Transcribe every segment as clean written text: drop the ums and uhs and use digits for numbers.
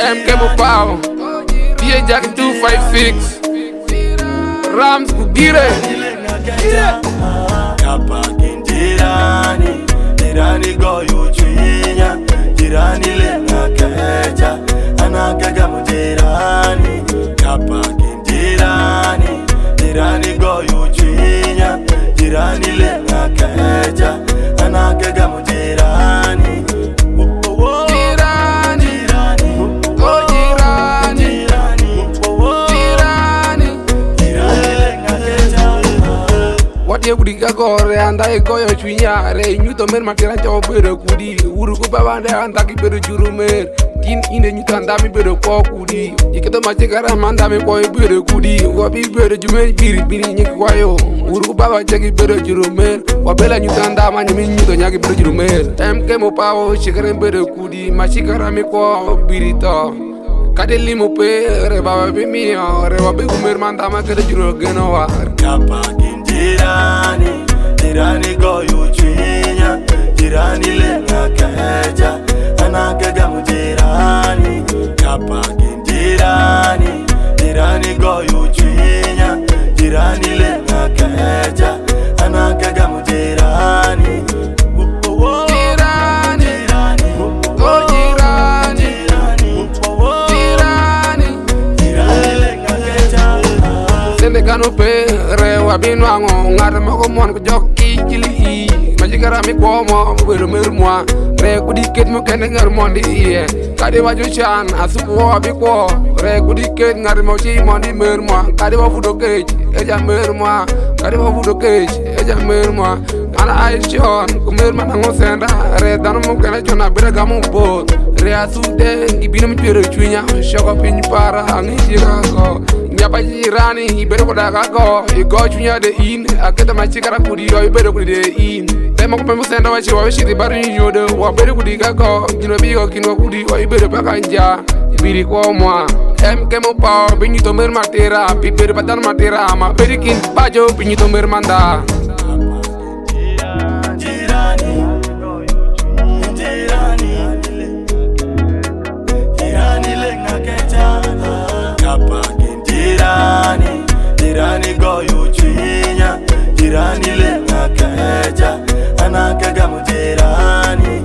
MK Mopao, DJ Jack 256, Rams Kugire. Kapakin jirani go yu chinya, jirani lenga kecha, anakaga mujirani. Kapakin jirani go yu chinya, jirani lenga kecha, anakaga mujirani. Ye kudi ka gore anda e goyo chunya re nyuto mer matera cho bero kudi uru ku babande anda ki bero juru mer kin inde nyuto anda mi bero ko kudi iketo ma chegara manda mi ko bero kudi wo bi bero jume biri nyiki kwayo uru ku baba chegi bero juru mer wo bela nyuto anda ma nyimi nyuto nyaki bero juru mer MK Mopao chigara bero kudi ma chigara mi ko biri to kadeli mo pe re baba bi mi re wo bi kumer manda ma kede juru geno wa Kapakin jirani go yu chinya, jirani lenga kecha, anakaga mujirani. Kapakin jirani go yu chinya, jirani lenga kecha, anakaga mujirani. Kanu pe rewa binwango ngare moko mon ko jokki kili majigara mi komo bero mermwa re kudiket mo kene ngar mondi iye kadi waju chan asuko bi ko re kudiket ngar mo chi mondi mermwa kadi wa fudo kej eja mermwa kadi wa fudo kej eja mermwa ana ai chon ko merma nango senda re danu mo kene chona bira gamu bo re asude ngibino mi pero chunya shoko pin para angi jirago nyapa jirani ibero kodaga go igo chunya de in akeda machikara kudi yo ibero kudi de in tema ko senda wa chiwa shiri bari nyodo wa bero kudi ga go jino bigo kinwa kudi wa ibero bakanja ibiri ko mwa MK Mopao binyi to mer matera bibero badan matera ma berikin bajo binyi to mer manda Jirani go yu chinya, jirani lenga kecha, anakaga mujirani.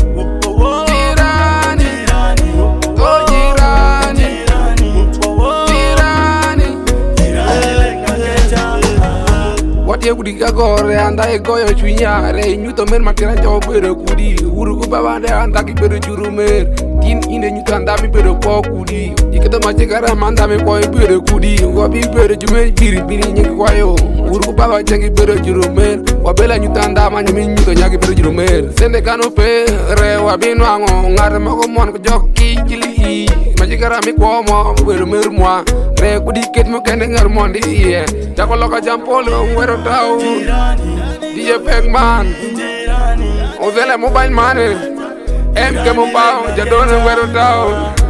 Ye kudi ka gore anda e goyo chunya re nyuto mer matera cho bero kudi uru ku babande anda ki bero juru mer kin inde nyuto anda mi bero ko kudi iketo ma chegara manda mi ko bero kudi wo bi bero jume biri nyiki kwayo uru ku baba chegi bero juru mer wo bela nyuto anda ma nyimi nyuto nyaki bero juru mer sende kanu pe re wa binwango ngare moko mon ko jokki kili majigara mi ko mo bero mer mwa re kudiket mo kene ngar mondi iye jakoloka jampolo wero DJ Pegman, Ozele Mobile Money, MK Mopao, Jadone Wero Town.